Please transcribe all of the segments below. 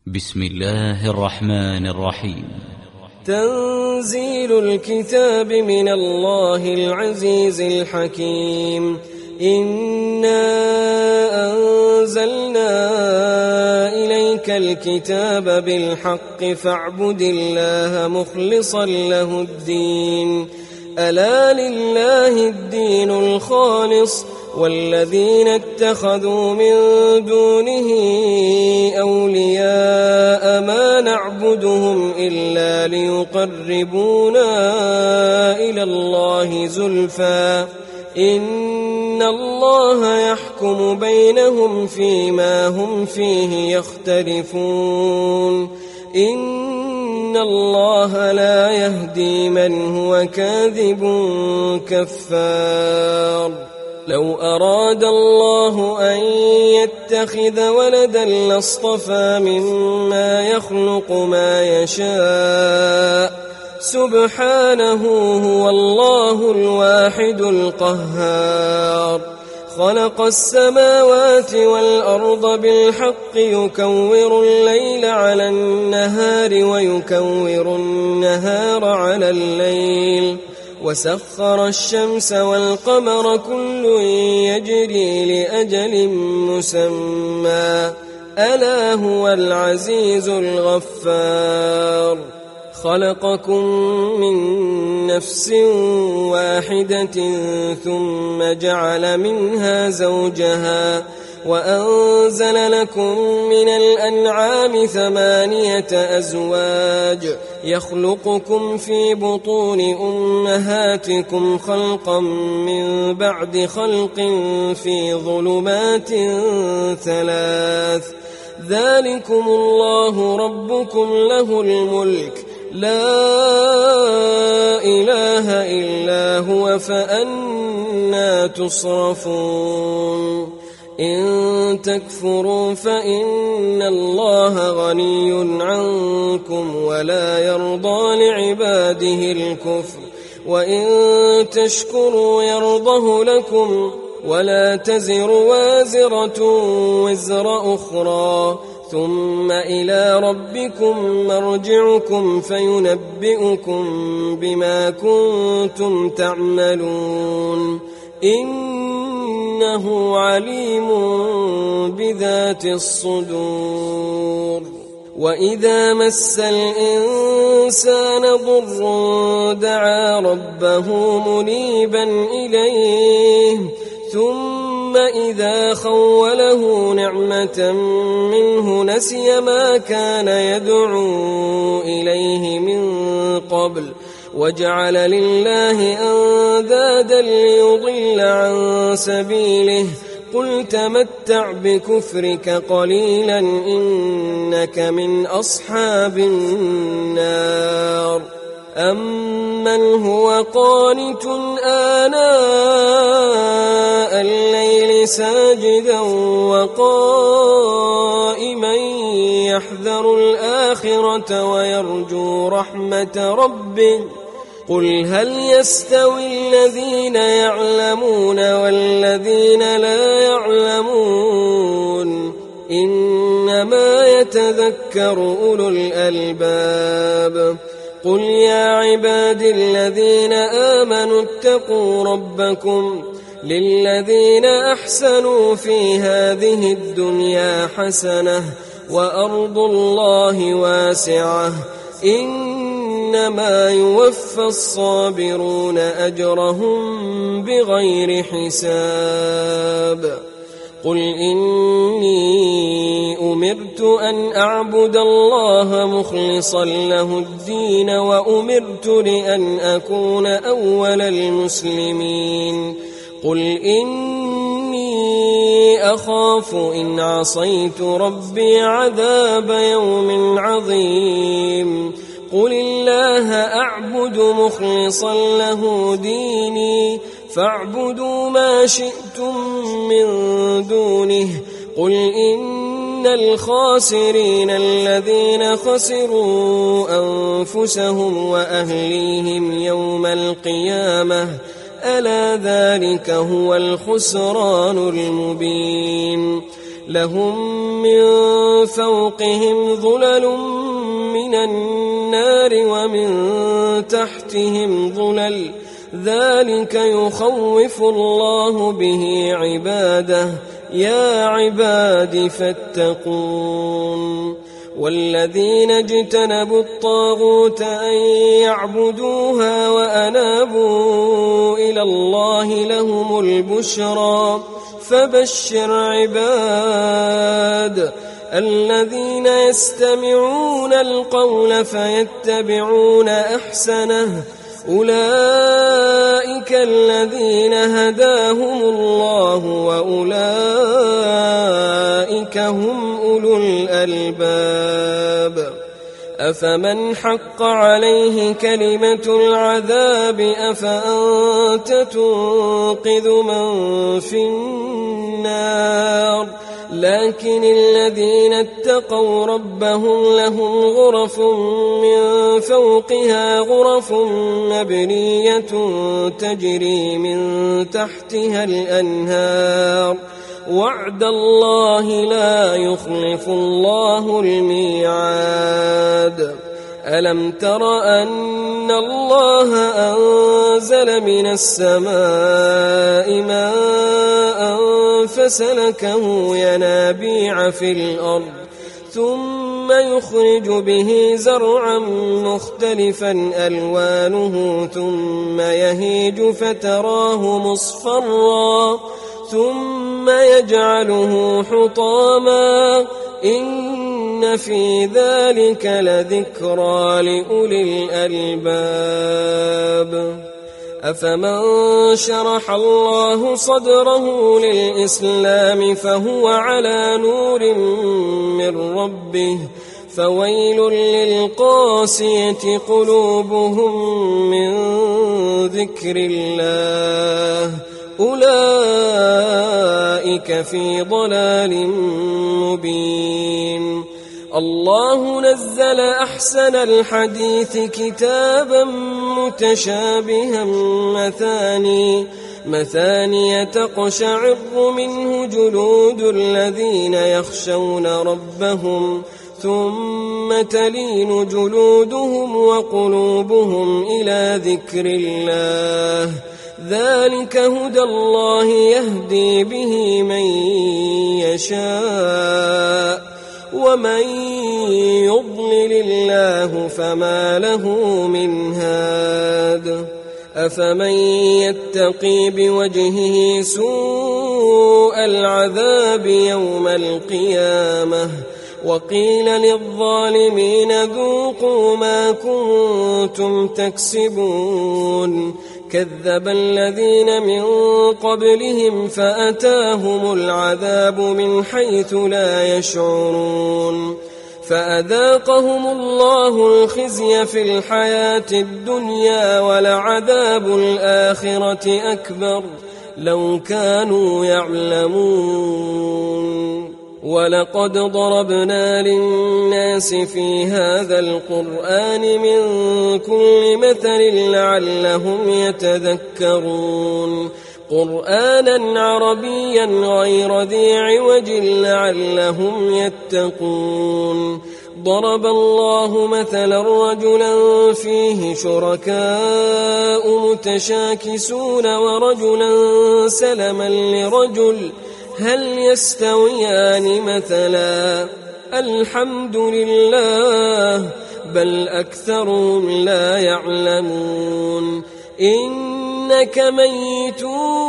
بسم الله الرحمن الرحيم. تنزيل الكتاب من الله العزيز الحكيم. إنا أنزلنا إليك الكتاب بالحق فاعبد الله مخلصا له الدين. ألا لله الدين الخالص والذين اتخذوا من دونه أولياء ما نعبدهم إلا ليقربونا إلى الله زلفى إن الله يحكم بينهم فيما هم فيه يختلفون. إن الله لا يهدي من هو كاذب كفار. لو أراد الله أن يتخذ ولدا لاصطفى مما يخلق ما يشاء سبحانه هو الله الواحد القهار. خلق السماوات والأرض بالحق يكور الليل على النهار ويكور النهار على الليل وسخر الشمس والقمر كل يجري لأجل مسمى ألا هو العزيز الغفار. خلقكم من نفس واحدة ثم جعل منها زوجها وأنزل لكم من الأنعام 8 أزواج يخلقكم في بطون أمهاتكم خلقا من بعد خلق في ظلمات 3 ذلكم الله ربكم له الملك لا إله إلا هو فأنى تصرفون. إن تكفروا فإن الله غني عنكم ولا يرضى لعباده الكفر وإن تشكروا يرضه لكم ولا تزر وازرة وزر أخرى ثم إلى ربكم مرجعكم فينبئكم بما كنتم تعملون. إنه عليم بذات الصدور. وإذا مس الإنسان ضر دعا ربه منيبا إليه ثم إذا خوله نعمة منه نسي ما كان يدعو إليه من قبل وجعل لله أندادا ليضل عن سبيله قل تمتع بكفرك قليلا إنك من أصحاب النار. أمن هو قانت آناء الليل ساجدا وقائما يحذر الآخرة ويرجو رحمة ربه قل هل يستوي الذين يعلمون والذين لا يعلمون إنما يتذكر أولو الألباب. قل يا عبادي الذين آمنوا اتقوا ربكم للذين أحسنوا في هذه الدنيا حسنة وأرض الله واسعة إنما يوفى الصابرون أجرهم بغير حساب. قل إني أمرت أن أعبد الله مخلصا له الدين وأمرت لأن أكون أول المسلمين. قل إني أخاف إن عصيت ربي عذاب يوم عظيم. قل الله أعبد مخلصا له ديني فاعبدوا ما شئتم من دونه. قل إن الخاسرين الذين خسروا أنفسهم وأهليهم يوم القيامة ألا ذلك هو الخسران المبين. لهم من فوقهم ظلل من النار ومن تحتهم ظلل ذلك يخوف الله به عباده يا عباد فاتقون والذين اجتنبوا الطاغوت أن يعبدوها وأنابوا إلى الله لهم البشرى فبشر عباد الذين يستمعون القول فيتبعون أحسنه أولئك الذين هداهم الله وأولئك هم أولو الألباب أفمن حق عليه كلمة العذاب أفأنت تنقذ من في النار لكن الذين اتقوا ربهم لهم غرف من فوقها غرف مبنية تجري من تحتها الأنهار وعد الله لا يخلف الله الميعاد ألم تر أن الله أنزل من السماء ماء فسلكه ينابيع في الأرض ثم يخرج به زرعا مختلفا ألوانه ثم يهيج فتراه مصفرا ثم يجعله حطاما إن في ذلك لذكرى لأولي الألباب أفمن شرح الله صدره للإسلام فهو على نور من ربه فويل للقاسية قلوبهم من ذكر الله أولئك في ضلال مبين الله نزل أحسن الحديث كتابا متشابها مثاني تقشعر منه جلود الذين يخشون ربهم ثم تلين جلودهم وقلوبهم إلى ذكر الله ذلك هدى الله يهدي به من يشاء ومن يضلل الله فما له من هاد أفمن يتقي بوجهه سوء العذاب يوم القيامة وقيل للظالمين ذوقوا ما كنتم تكسبون كذب الذين من قبلهم فأتاهم العذاب من حيث لا يشعرون فأذاقهم الله الخزي في الحياة الدنيا ولعذاب الآخرة أكبر لو كانوا يعلمون ولقد ضربنا للناس في هذا القرآن من كل مثل لعلهم يتذكرون قرآنا عربيا غير ذي عوج لعلهم يتقون ضرب الله مثلا رجلا فيه شركاء متشاكسون ورجلا سلما لرجل هل يستويان مثلا الحمد لله بل أكثرهم لا يعلمون إنك ميت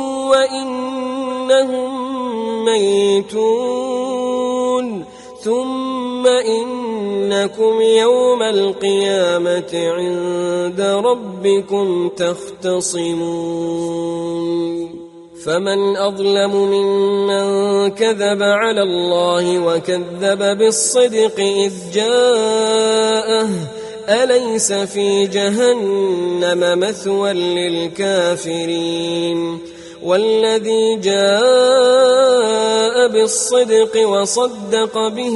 وإنهم ميتون ثم إنكم يوم القيامة عند ربكم تختصمون فمن أظلم ممن كذب على الله وكذب بالصدق إذ جاءه أليس في جهنم مثوى للكافرين والذي جاء بالصدق وصدق به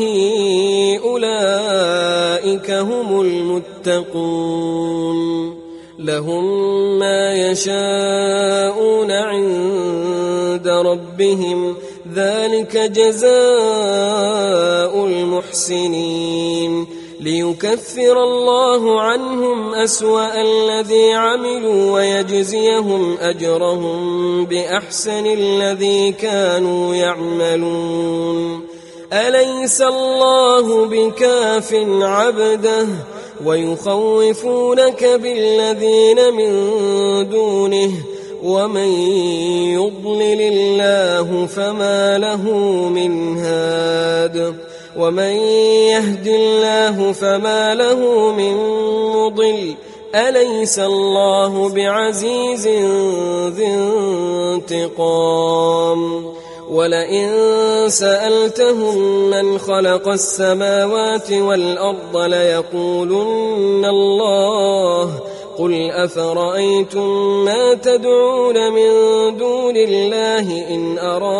أولئك هم المتقون لهم ما يشاءون عند ربهم ذلك جزاء المحسنين ليكفر الله عنهم أسوأ الذي عملوا ويجزيهم أجرهم بأحسن الذي كانوا يعملون أليس الله بكاف عبده ويخوفونك بالذين من دونه ومن يضلل الله فما له من هاد ومن يهد الله فما له من مضل أليس الله بعزيز ذي انتقام ولئن سألتهم من خلق السماوات والأرض ليقولن الله قل أفرأيتم ما تدعون من دون الله إن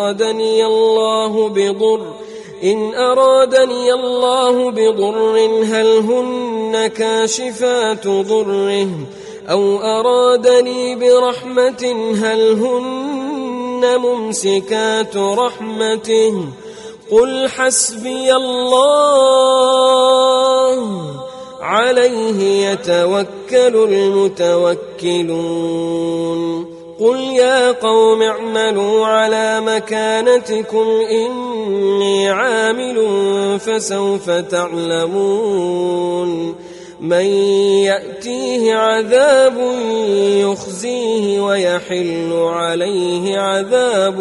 أرادني الله بضر هل هن كاشفات ضره أو أرادني برحمة هل هن ممسكات رحمته قل حسبي الله عليه يتوكل المتوكلون قل يا قوم اعملوا على مكانتكم إني عامل فسوف تعلمون من يأتيه عذاب يخزيه ويحل عليه عذاب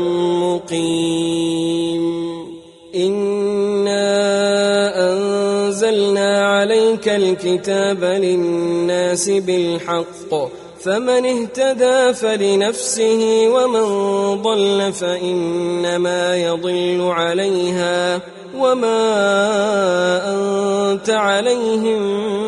مقيم إنا أنزلنا عليك الكتاب للناس بالحق فمن اهتدى فلنفسه ومن ضل فإنما يضل عليها وما أنت عليهم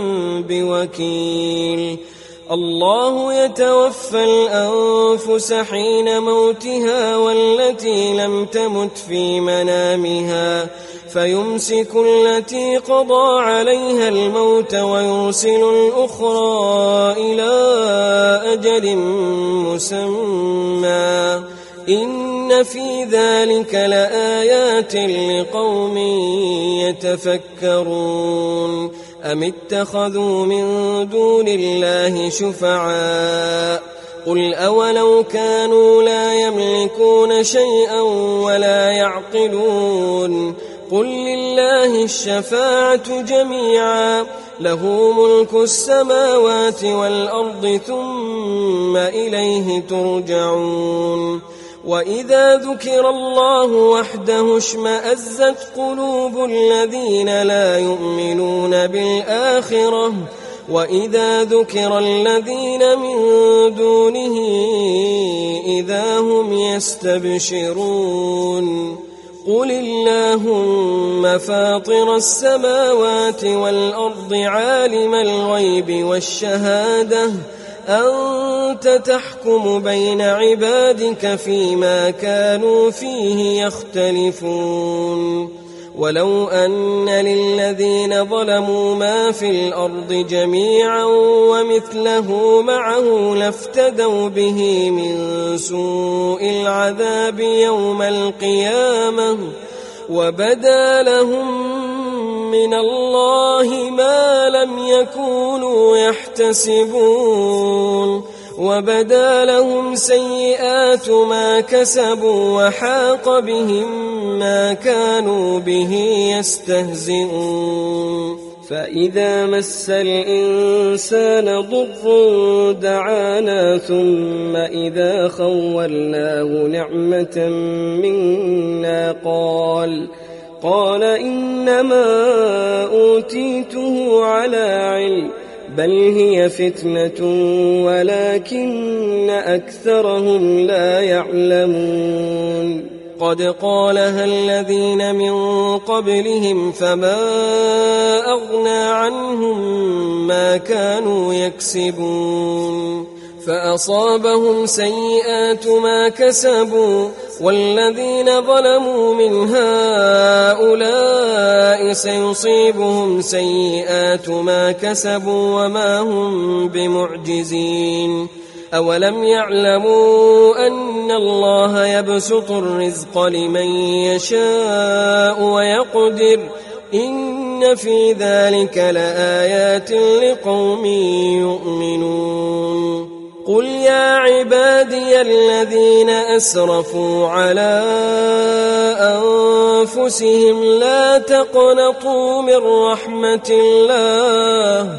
بوكيل الله يتوفى الأنفس حين موتها والتي لم تمت في منامها فيمسك التي قضى عليها الموت ويرسل الأخرى إلى أجل مسمى إن في ذلك لآيات لقوم يتفكرون أم اتخذوا من دون الله شفعاء قل أولو كانوا لا يملكون شيئا ولا يعقلون قل لله الشفاعة جميعا له ملك السماوات والأرض ثم إليه ترجعون وإذا ذكر الله وحده اشمأزت قلوب الذين لا يؤمنون بالآخرة وإذا ذكر الذين من دونه إذا هم يستبشرون قل اللهم فاطر السماوات والأرض عالم الغيب والشهادة أنت تحكم بين عبادك فيما كانوا فيه يختلفون ولو أن للذين ظلموا ما في الأرض جميعا ومثله معه لافتدوا به من سوء العذاب يوم القيامة وبدا لهم من الله ما لم يكونوا يحتسبون وبدا لهم سيئات ما كسبوا وحاق بهم ما كانوا به يستهزئون فإذا مس الإنسان ضر دعانا ثم إذا خولناه نعمة منا قال إنما أوتيته على علم بل هي فتنة ولكن أكثرهم لا يعلمون قد قالها الذين من قبلهم فما أغنى عنهم ما كانوا يكسبون فأصابهم سيئات ما كسبوا والذين ظلموا من هؤلاء سيصيبهم سيئات ما كسبوا وما هم بمعجزين أولم يعلموا أن الله يبسط الرزق لمن يشاء ويقدر إن في ذلك لآيات لقوم يؤمنون قل يا عبادي الذين أسرفوا على أنفسهم لا تقنطوا من رحمة الله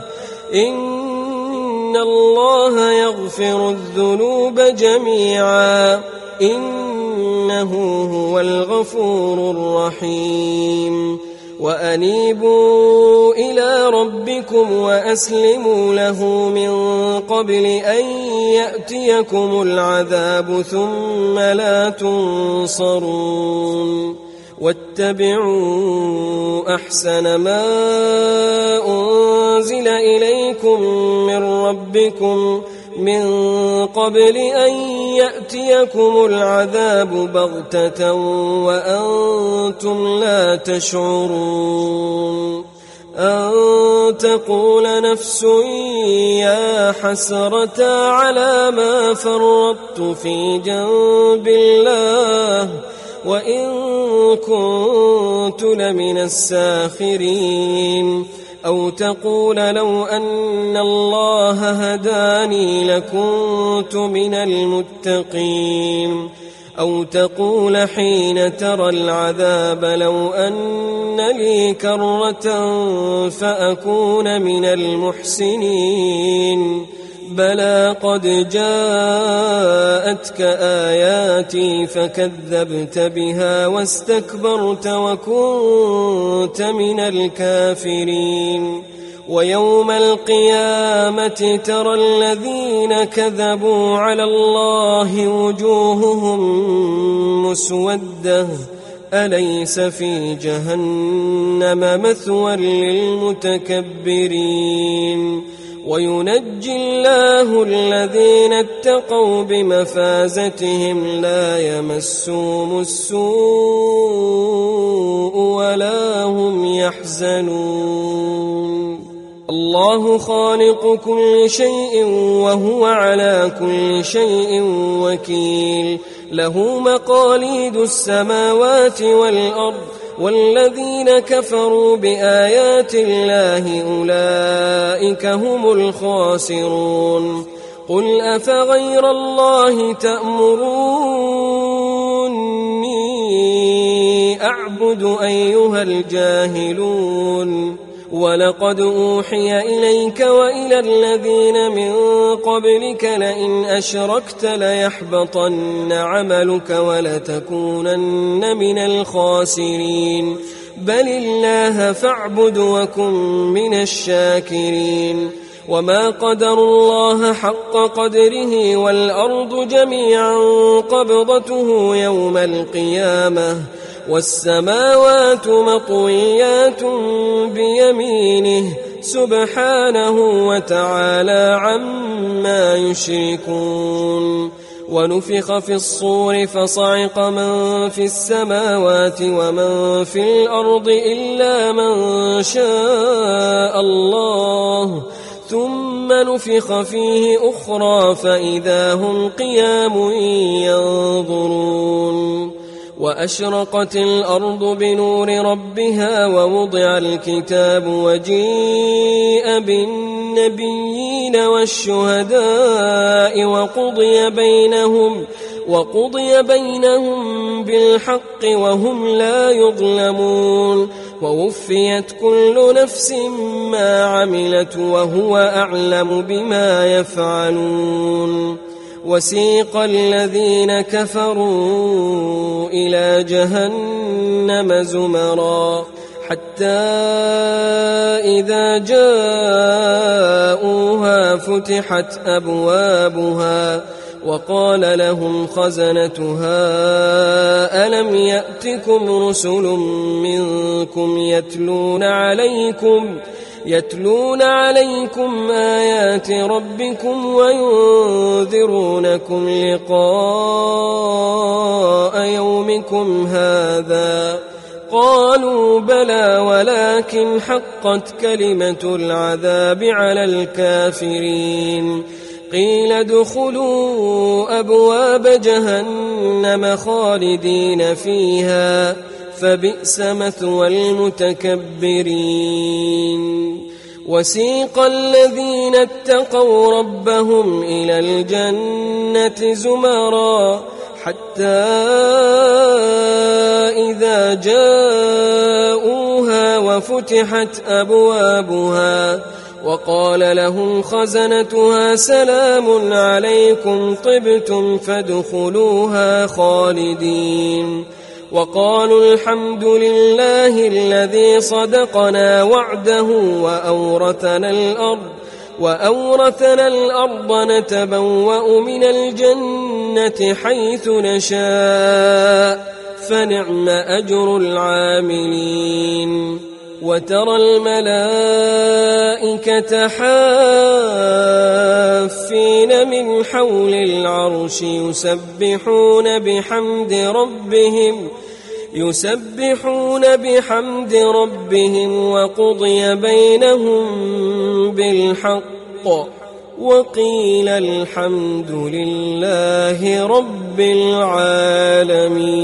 إن الله يغفر الذنوب جميعا إنه هو الغفور الرحيم وأنيبوا إلى ربكم وأسلموا له من قبل أن يأتيكم العذاب ثم لا تنصرون واتبعوا أحسن ما أنزل إليكم من ربكم من قبل أن يأتيكم العذاب بغتة وأنتم لا تشعرون أن تقول نفس يا حسرة على ما فرطت في جنب الله وإن كنت لمن الساخرين أو تقول لو أن الله هداني لكنت من المتقين أو تقول حين ترى العذاب لو أن لي كرة فأكون من المحسنين بلى قد جاءتك آياتي فكذبت بها واستكبرت وكنت من الكافرين ويوم القيامة ترى الذين كذبوا على الله وجوههم مسودة أليس في جهنم مثوى للمتكبرين وينجي الله الذين اتقوا بمفازتهم لا يمسهم السوء ولا هم يحزنون الله خالق كل شيء وهو على كل شيء وكيل له مقاليد السماوات والأرض والذين كفروا بآيات الله أولئك هم الخاسرون قل أفغير الله تأمروني أعبد أيها الجاهلون ولقد أوحي إليك وإلى الذين من قبلك لئن أشركت ليحبطن عملك ولتكونن من الخاسرين بل الله فاعبد وكن من الشاكرين وما قدر الله حق قدره والأرض جميعا قبضته يوم القيامة والسماوات مطويات بيمينه سبحانه وتعالى عما يشركون ونفخ في الصور فصعق من في السماوات ومن في الأرض إلا من شاء الله ثم نفخ فيه أخرى فإذا هم قيام ينظرون وأشرقت الأرض بنور ربها ووضع الكتاب وجيء بالنبيين والشهداء وقضي بينهم بالحق وهم لا يظلمون ووفيت كل نفس ما عملت وهو أعلم بما يفعلون وسيق الذين كفروا إلى جهنم زمرا حتى إذا جاءوها فتحت أبوابها وقال لهم خزنتها ألم يأتكم رسل منكم يتلون عليكم آيات ربكم وينذرونكم لقاء يومكم هذا قالوا بلى ولكن حقت كلمة العذاب على الكافرين قيل ادخلوا أبواب جهنم خالدين فيها فبئس مثوى المتكبرين وسيق الذين اتقوا ربهم إلى الجنة زمرا حتى إذا جاءوها وفتحت أبوابها وقال لهم خزنتها سلام عليكم طبتم فادخلوها خالدين وقالوا الحمد لله الذي صدقنا وعده وأورثنا الأرض نتبوأ من الجنة حيث نشاء فنعم أجر العاملين وترى الملائكة حافين من حول العرش يسبحون بحمد ربهم وقضي بينهم بالحق وقيل الحمد لله رب العالمين.